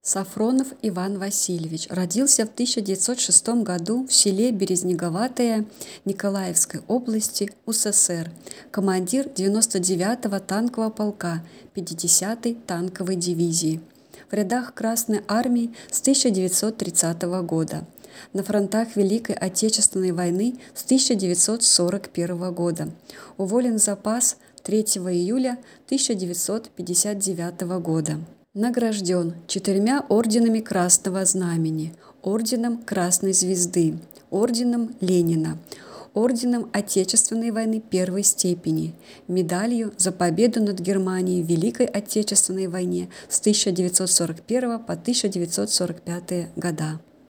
Сафронов Иван Васильевич родился в 1906 году в селе Березнеговатое Николаевской области, УССР, командир 99-го танкового полка 50-й танковой дивизии. В рядах Красной армии с 1930 года. На фронтах Великой Отечественной войны с 1941 года. Уволен в запас 3 июля 1959 года. Награжден 4 орденами Красного Знамени, орденом Красной Звезды, орденом Ленина, орденом Отечественной войны первой степени, медалью за победу над Германией в Великой Отечественной войне с 1941 по 1945 года.